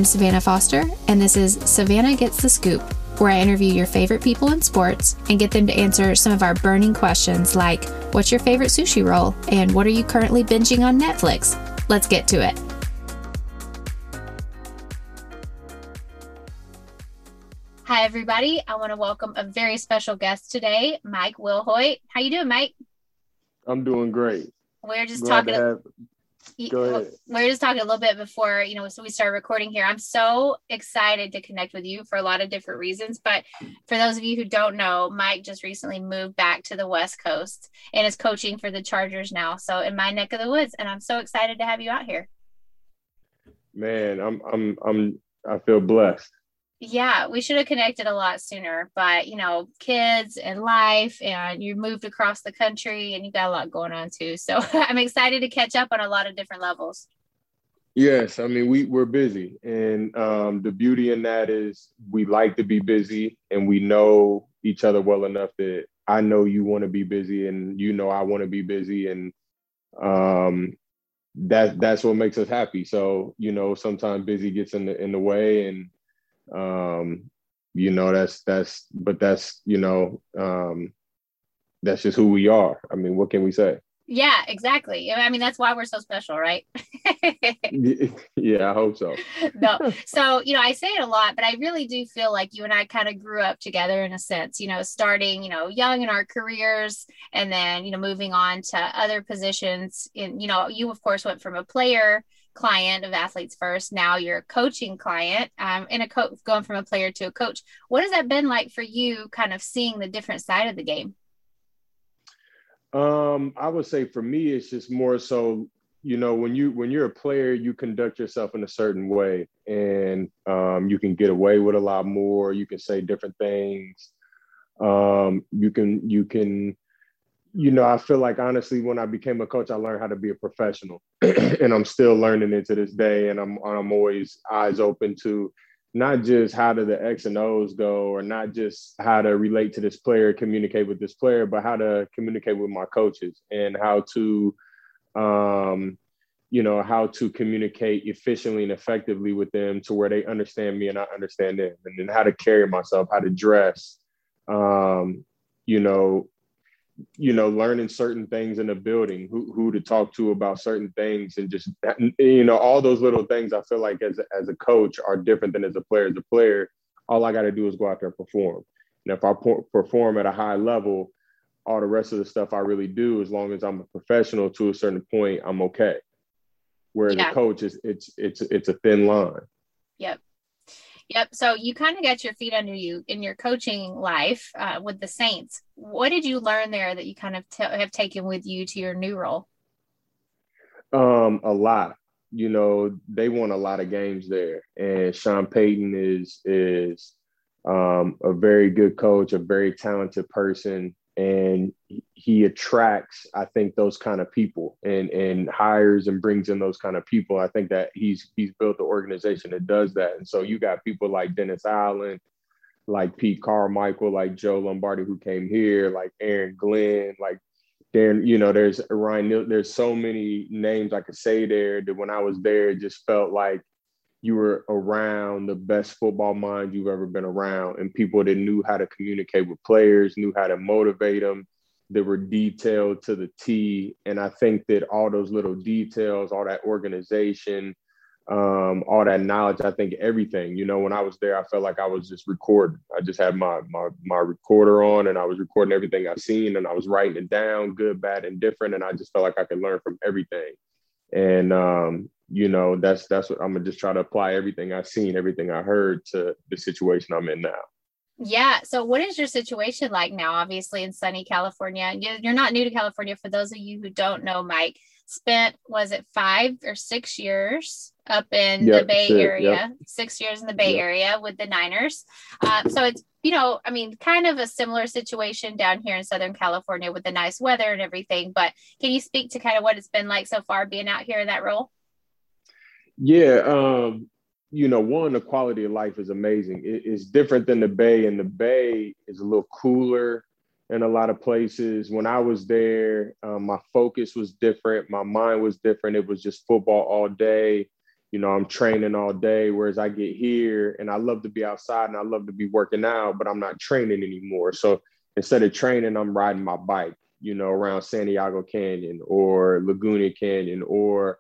Savannah Foster, and this is Savannah Gets the Scoop, where I interview your favorite people in sports and get them to answer some of our burning questions like, what's your favorite sushi roll? And what are you currently binging on Netflix? Let's get to it. Hi, everybody. I want to welcome a very special guest today, Mike Wilhoit. How you doing, Mike? I'm doing great. We're just talking a little bit before, so we started recording here. I'm so excited to connect with you for a lot of different reasons. But for those of you who don't know, Mike just recently moved back to the West Coast and is coaching for the Chargers now. So in my neck of the woods, and I'm so excited to have you out here. Man, I feel blessed. Yeah, we should have connected a lot sooner, but kids and life, and you moved across the country and you got a lot going on too. So I'm excited to catch up on a lot of different levels. Yes, I mean, we're busy, and the beauty in that is we like to be busy, and we know each other well enough that I know you want to be busy, and I want to be busy, and that's what makes us happy. So sometimes busy gets in the way, and that's just who we are. I mean, what can we say? Yeah, exactly. I mean, that's why we're so special, right? Yeah, I hope so. No. So, I say it a lot, but I really do feel like you and I kind of grew up together in a sense, starting, young in our careers and then, moving on to other positions. You, of course, went from a player client of Athletes First. Now you're a coaching client and going from a player to a coach. What has that been like for you, kind of seeing the different side of the game? I would say for me, it's just more so, when you're a player, you conduct yourself in a certain way, and you can get away with a lot more. You can say different things. You can. I feel like, honestly, when I became a coach, I learned how to be a professional, and I'm still learning it to this day. And I'm always eyes open to not just how do the X and O's go, or not just how to relate to this player, communicate with this player, but how to communicate with my coaches, and how to communicate efficiently and effectively with them to where they understand me and I understand them, and then how to carry myself, how to dress, learning certain things in the building, who to talk to about certain things, and just, all those little things I feel like as a coach are different than as a player. As a player, all I got to do is go out there and perform. And if I perform at a high level, all the rest of the stuff I really do, as long as I'm a professional to a certain point, I'm okay. Whereas a coach, it's a thin line. Yep. So you kind of got your feet under you in your coaching life with the Saints. What did you learn there that you kind of have taken with you to your new role? A lot. They won a lot of games there, and Sean Payton is a very good coach, a very talented person, and he attracts, I think, those kind of people, and hires and brings in those kind of people. I think that he's built the organization that does that. And so you got people like Dennis Allen, like Pete Carmichael, like Joe Lombardi, who came here, like Aaron Glenn, like Darren, there's Ryan, there's so many names I could say there that when I was there, it just felt like you were around the best football minds you've ever been around, and people that knew how to communicate with players, knew how to motivate them, that were detailed to the T. And I think that all those little details, all that organization, all that knowledge, I think everything, when I was there, I felt like I was just recording. I just had my recorder on, and I was recording everything I've seen, and I was writing it down, good, bad, and different. And I just felt like I could learn from everything. And, that's what I'm gonna just try to apply everything I've seen, everything I heard to the situation I'm in now. Yeah. So what is your situation like now? Obviously in sunny California. You're not new to California. For those of you who don't know, Mike spent, was it 5 or 6 years up in the Bay Area, Yep. 6 years in the Bay Area with the Niners. So it's, kind of a similar situation down here in Southern California with the nice weather and everything. But can you speak to kind of what it's been like so far being out here in that role? Yeah. One, the quality of life is amazing. It's different than the Bay, and the Bay is a little cooler in a lot of places. When I was there, my focus was different. My mind was different. It was just football all day. I'm training all day, whereas I get here and I love to be outside and I love to be working out, but I'm not training anymore. So instead of training, I'm riding my bike, around Santiago Canyon or Laguna Canyon, or,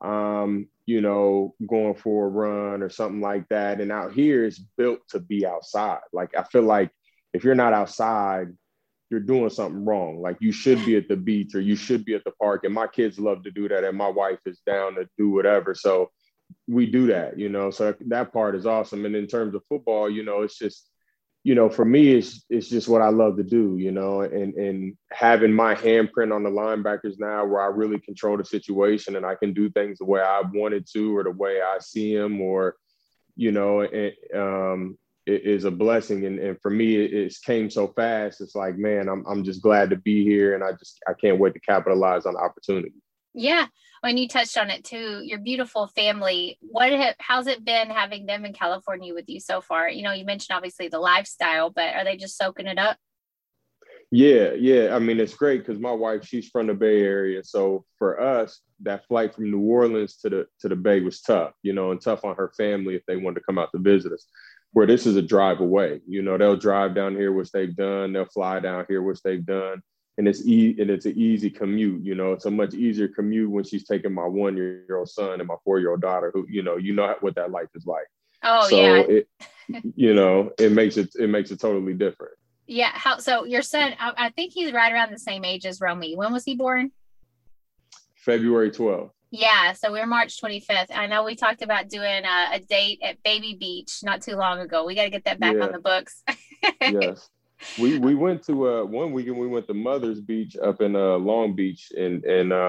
going for a run or something like that. And out here it's built to be outside. Like, I feel like if you're not outside, you're doing something wrong. Like, you should be at the beach or you should be at the park. And my kids love to do that. And my wife is down to do whatever. So we do that, so that part is awesome. And in terms of football, it's just, for me, it's just what I love to do, and having my handprint on the linebackers now where I really control the situation and I can do things the way I wanted to or the way I see them, or, it is a blessing. And for me, it came so fast. It's like, man, I'm just glad to be here. And I can't wait to capitalize on the opportunity. Yeah. When you touched on it too, your beautiful family, how's it been having them in California with you so far? You mentioned obviously the lifestyle, but are they just soaking it up? Yeah. I mean, it's great because my wife, she's from the Bay Area. So for us, that flight from New Orleans to the Bay was tough, and tough on her family if they wanted to come out to visit us. Where this is a drive away, they'll drive down here, which they've done. They'll fly down here, which they've done. And it's an easy commute. It's a much easier commute when she's taking my 1-year-old son and my 4-year-old daughter, who what that life is like. Oh, so yeah. It makes it totally different. Yeah. So your son, I think he's right around the same age as Romy. When was he born? February 12th. Yeah. So we're March 25th. I know we talked about doing a date at Baby Beach not too long ago. We got to get that back on the books. Yes. We went to one weekend. We went to Mother's Beach up in Long Beach, and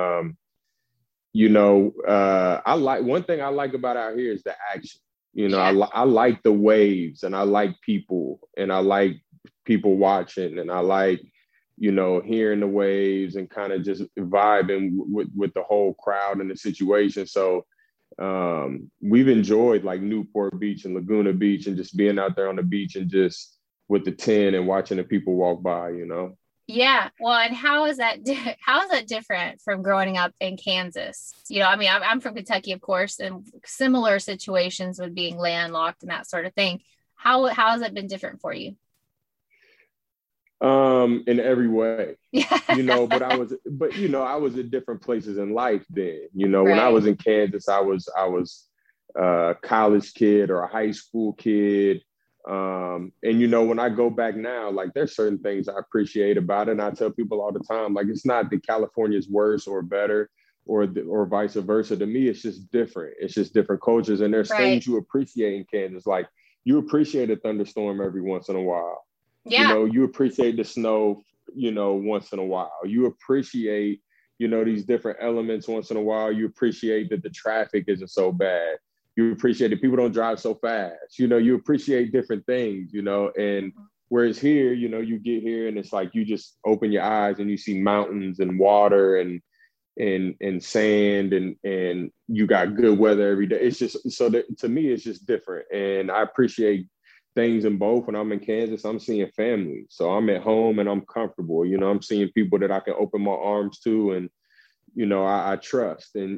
I like, one thing I like about out here is the action. I like the waves, and I like people, and I like people watching, and I like hearing the waves and kind of just vibing with the whole crowd and the situation. So we've enjoyed like Newport Beach and Laguna Beach and just being out there on the beach and just with the 10 and watching the people walk by, Yeah. Well, and how is that different from growing up in Kansas? I mean, I'm from Kentucky, of course, and similar situations with being landlocked and that sort of thing. How has it been different for you? In every way, Yeah. but I was at different places in life then, Right. When I was in Kansas, I was a college kid or a high school kid. And when I go back now, like, there's certain things I appreciate about it. And I tell people all the time, like, it's not that California's worse or better or vice versa. To me, it's just different. It's just different cultures. And there's things you appreciate in Kansas. Like, you appreciate a thunderstorm every once in a while. Yeah. You appreciate the snow, once in a while. You appreciate, these different elements once in a while. You appreciate that the traffic isn't so bad. You appreciate that people don't drive so fast. You appreciate different things, and whereas here, you get here and it's like you just open your eyes and you see mountains and water and sand and you got good weather every day. It's just, so that, to me, it's just different. And I appreciate things in both. When I'm in Kansas, I'm seeing family. So I'm at home and I'm comfortable. I'm seeing people that I can open my arms to and, I trust. And,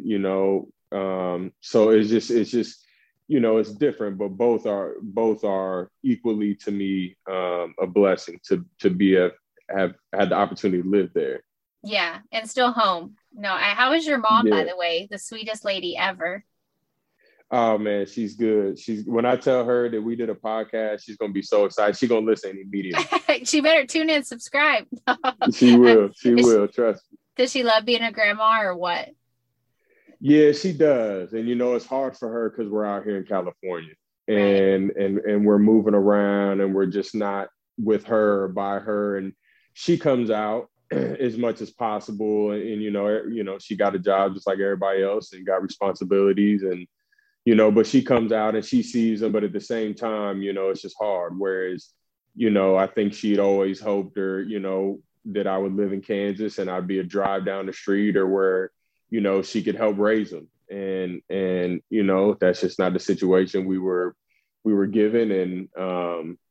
so it's just, it's different, but both are equally to me a blessing to have had the opportunity to live there. Yeah. And still home. No, how is your mom, by the way? The sweetest lady ever. Oh man, she's good. When I tell her that we did a podcast, she's gonna be so excited. She's gonna listen immediately. She better tune in, subscribe. She will. Trust me. Does she love being a grandma or what? Yeah, she does. And it's hard for her because we're out here in California, and we're moving around, and we're just not with her or by her. And she comes out as much as possible, and she got a job just like everybody else, and got responsibilities, and but she comes out and she sees them, but at the same time, it's just hard. Whereas, I think she'd always hoped that I would live in Kansas and I'd be a drive down the street or where, she could help raise them. And that's just not the situation we were given. And,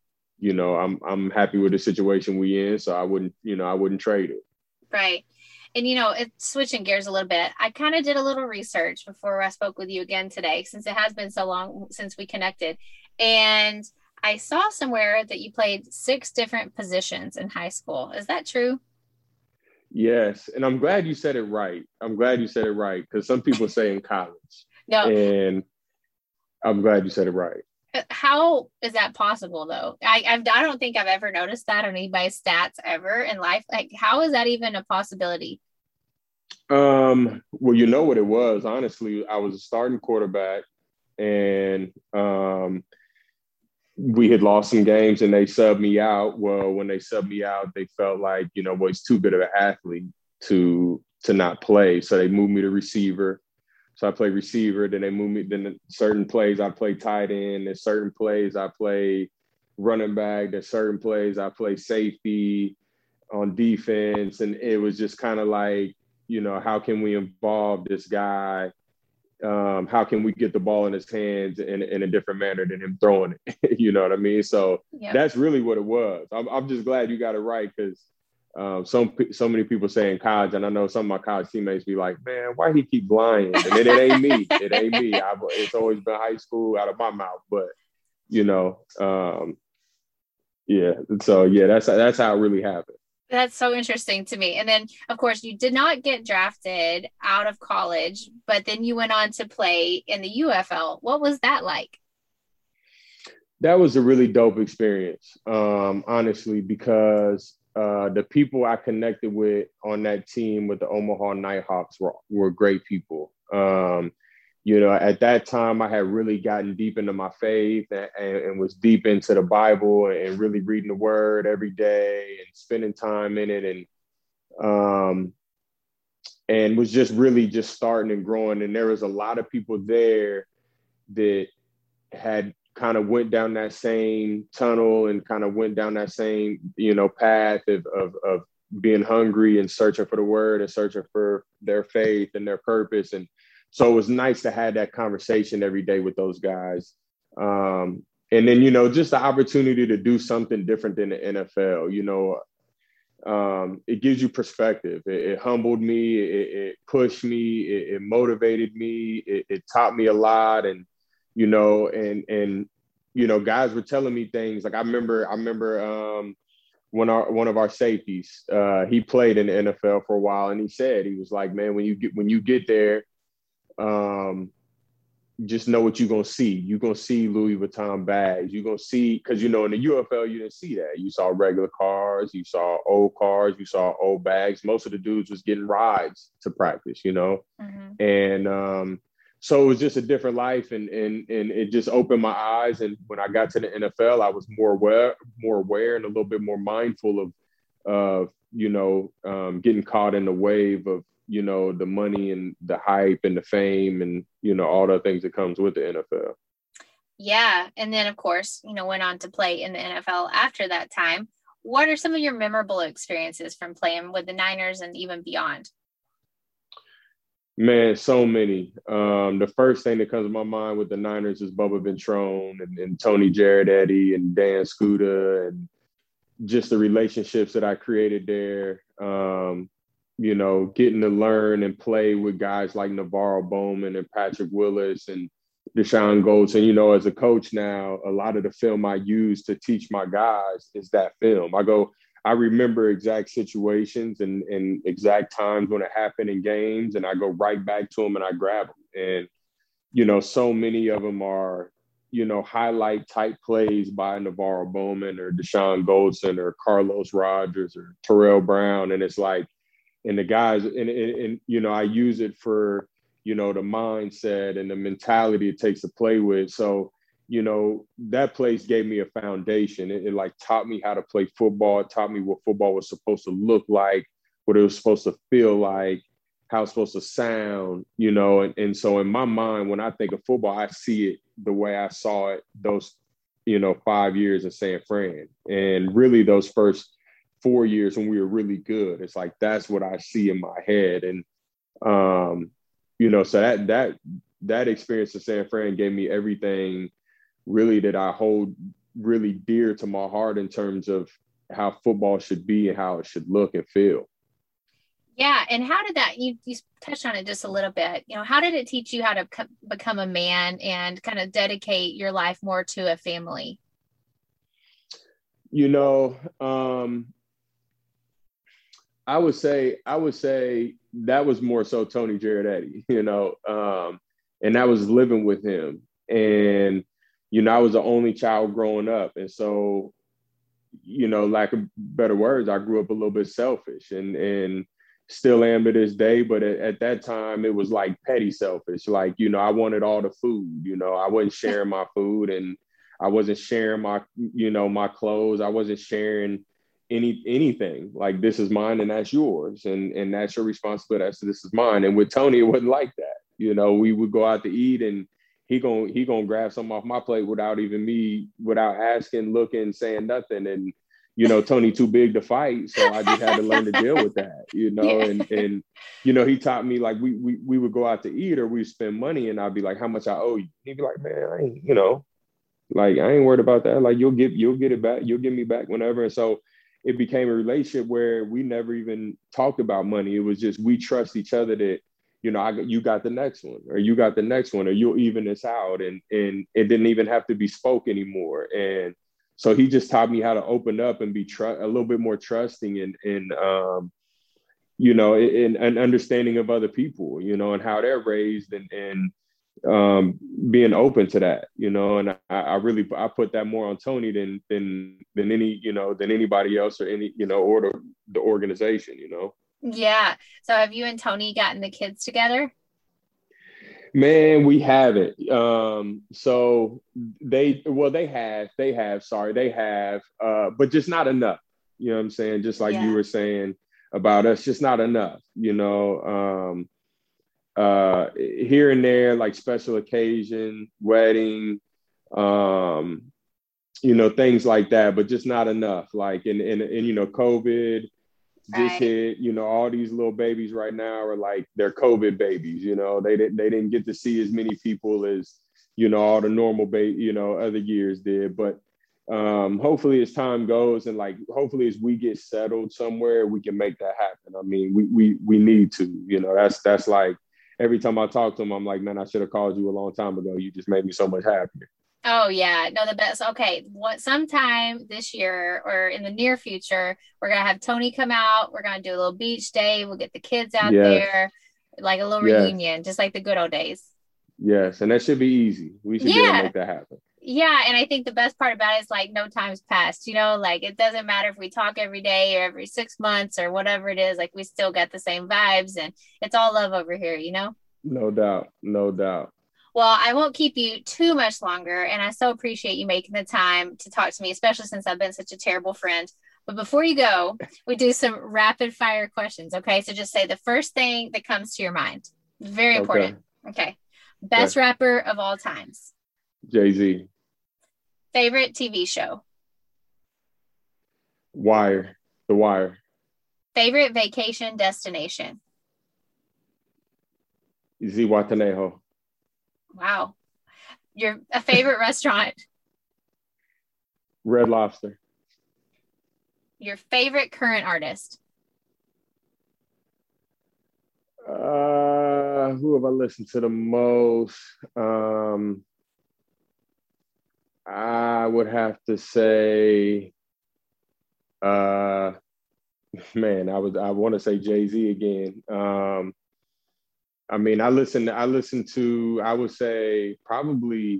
I'm happy with the situation we in. So I wouldn't trade it. Right. And it's switching gears a little bit. I kind of did a little research before I spoke with you again today, since it has been so long since we connected. And I saw somewhere that you played 6 different positions in high school. Is that true? Yes, and I'm glad you said it right. I'm glad you said it right because some people say in college, No. and I'm glad you said it right. How is that possible though? I don't think I've ever noticed that on anybody's stats ever in life. Like, how is that even a possibility? Well, you know what it was. Honestly, I was a starting quarterback, and we had lost some games, and they subbed me out. Well, when they subbed me out, they felt like, well, he's too good of an athlete to not play, so they moved me to receiver. So I play receiver. Then they moved me. Then certain plays I play tight end. There's certain plays I play running back. There's certain plays I play safety on defense, and it was just kind of like, how can we involve this guy? How can we get the ball in his hands in a different manner than him throwing it? You know what I mean? So Yep. That's really what it was. I'm just glad you got it right because so many people say in college, and I know some of my college teammates be like, "Man, why he keep lying?" And it ain't me. It ain't me. It's always been high school out of my mouth. But yeah. So yeah, that's how it really happened. That's so interesting to me. And then, of course, you did not get drafted out of college, but then you went on to play in the UFL. What was that like? That was a really dope experience, honestly, because the people I connected with on that team with the Omaha Nighthawks were great people. At that time, I had really gotten deep into my faith and was deep into the Bible and really reading the Word every day and spending time in it, and was just really just starting and growing. And there was a lot of people there that had kind of went down that same tunnel and kind of went down that same, path of being hungry and searching for the Word and searching for their faith and their purpose. And so it was nice to have that conversation every day with those guys. And then, just the opportunity to do something different than the NFL, it gives you perspective. It humbled me. It pushed me. It motivated me. It taught me a lot. And, guys were telling me things like I remember one of our safeties, he played in the NFL for a while, and he was like, man, when you get there, just know what you're going to see. You're going to see Louis Vuitton bags. You're going to see, because, in the UFL, you didn't see that. You saw regular cars. You saw old cars. You saw old bags. Most of the dudes was getting rides to practice, Mm-hmm. And so it was just a different life, and it just opened my eyes. And when I got to the NFL, I was more aware and a little bit more mindful of getting caught in the wave of, the money and the hype and the fame and, all the things that comes with the NFL. Yeah. And then, of course, went on to play in the NFL after that time. What are some of your memorable experiences from playing with the Niners and even beyond? Man, so many. The first thing that comes to my mind with the Niners is Bubba Ventrone and Tony Jared and Dan Scuda, and just the relationships that I created there. Getting to learn and play with guys like NaVorro Bowman and Patrick Willis and Deshaun Goldson. As a coach now, a lot of the film I use to teach my guys is that film. I remember exact situations and exact times when it happened in games, and I go right back to them and I grab them. And, so many of them are, highlight type plays by NaVorro Bowman or Deshaun Goldson or Carlos Rogers or Terrell Brown. And it's like, and the guys, and I use it for, the mindset and the mentality it takes to play with. So, that place gave me a foundation. It like taught me how to play football. It taught me what football was supposed to look like, what it was supposed to feel like, how it's supposed to sound, and so in my mind, when I think of football, I see it the way I saw it those, 5 years in San Fran. And really those first 4 years when we were really good, it's like, that's what I see in my head. And, so that experience in San Fran gave me everything really that I hold really dear to my heart in terms of how football should be and how it should look and feel. Yeah. And how did that, you touched on it just a little bit, how did it teach you how to become a man and kind of dedicate your life more to a family? You know, I would say that was more so Tony Girardetti, and that was living with him. And, I was the only child growing up. And so, lack of better words, I grew up a little bit selfish and still am to this day. But at that time, it was like petty selfish. Like, I wanted all the food, I wasn't sharing my food, and I wasn't sharing my clothes. I wasn't sharing anything. Like, this is mine and that's yours. And that's your responsibility. That's, this is mine. And with Tony, it wasn't like that. We would go out to eat, and he gonna grab some off my plate without asking, looking, saying nothing. And Tony too big to fight, so I just had to learn to deal with that. Yeah. And he taught me, like, we would go out to eat, or we'd spend money, and I'd be like, how much I owe you? He'd be like, man, I ain't, like, I ain't worried about that. Like, you'll get it back. You'll give me back whenever. And so it became a relationship where we never even talked about money. It was just, we trust each other that, you got the next one, or you got the next one, or you'll even this out. And it didn't even have to be spoke anymore. And so he just taught me how to open up and be a little bit more trusting, and in understanding of other people, and how they're raised, and being open to that, and I really, I put that more on Tony than anybody else, or or the organization. Yeah. So have you and Tony gotten the kids together? Man, we haven't. So they have, but just not enough. You know what I'm saying? Just like you Yeah. were saying about us, just not enough. Here and there, like special occasion, wedding, things like that, but just not enough. Like, and COVID just Right. hit, all these little babies right now are like, they're COVID babies. They didn't get to see as many people as, all the normal other years did. But hopefully as time goes, and like, hopefully as we get settled somewhere, we can make that happen. I mean, we need to, that's like, every time I talk to him, I'm like, man, I should have called you a long time ago. You just made me so much happier. Oh yeah, no, the best. Okay, what sometime this year or in the near future, we're gonna have Tony come out. We're gonna do a little beach day. We'll get the kids out Yes, there, like a little yes, reunion, just like the good old days. yes. And that should be easy. We should be able to Yeah, make that happen. yeah, and I think the best part about it is like no time's passed. Like it doesn't matter if we talk every day or every 6 months or whatever it is. Like we still got the same vibes, and it's all love over here. No doubt. No doubt. Well, I won't keep you too much longer, and I so appreciate you making the time to talk to me, especially since I've been such a terrible friend. But before you go, we do some rapid fire questions. Okay. So just say the first thing that comes to your mind. Very Okay. important. Okay. Okay. Best rapper of all times. Jay-Z. Favorite TV show. Wire. The Wire. Favorite vacation destination. Zihuatanejo. Wow. Your a favorite restaurant. Red Lobster. Your favorite current artist. Who have I listened to the most? I would have to say, man, I want to say Jay-Z again. I mean, I listen to, I would say probably,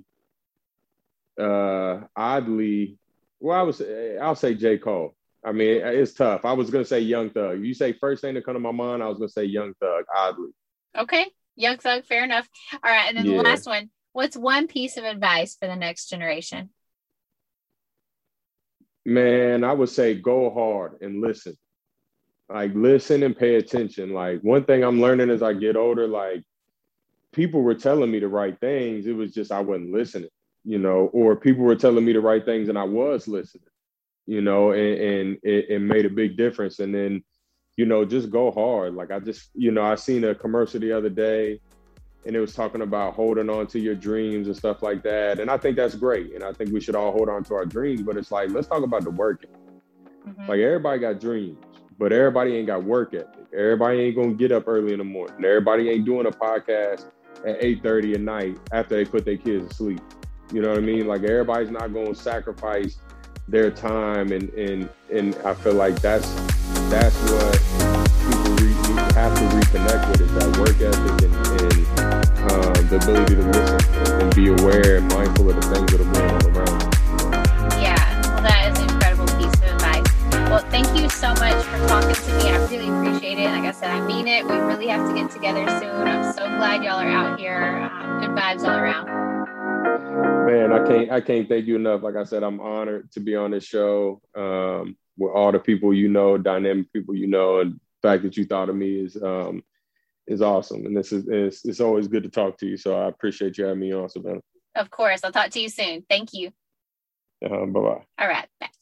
oddly, well, I'll say J. Cole. I mean, it's tough. I was gonna say Young Thug. You say first thing that come to my mind, I was gonna say Young Thug. Oddly, Okay. Young Thug, fair enough. All right. And then the yeah. last one. What's one piece of advice for the next generation? Man, I would say go hard and listen. Like, listen and pay attention. Like, one thing I'm learning as I get older, like, people were telling me the right things. It was just I wasn't listening, or people were telling me the right things and I was listening, and it made a big difference. And then, just go hard. Like, I seen a commercial the other day, and it was talking about holding on to your dreams and stuff like that. And I think that's great. And I think we should all hold on to our dreams, but it's like, let's talk about the working. Mm-hmm. Like, everybody got dreams, but everybody ain't got work ethic. Everybody ain't gonna get up early in the morning. Everybody ain't doing a podcast at 8:30 at night after they put their kids to sleep. You know what I mean? Like, everybody's not gonna sacrifice their time, and I feel like that's what people have to reconnect with, is that work ethic and the ability to listen and be aware and mindful of the things that are going on around you. Yeah, well, that is an incredible piece of advice. Well, thank you so much for talking to me. I really appreciate it. Like I said, I mean it. We really have to get together soon. I'm so glad y'all are out here. Good vibes all around. Man, I can't thank you enough. Like I said, I'm honored to be on this show with all the people you know, dynamic people you know, and the fact that you thought of me is awesome. And it's always good to talk to you. So I appreciate you having me on, Savannah. Of course. I'll talk to you soon. Thank you. Bye-bye. All right. Bye.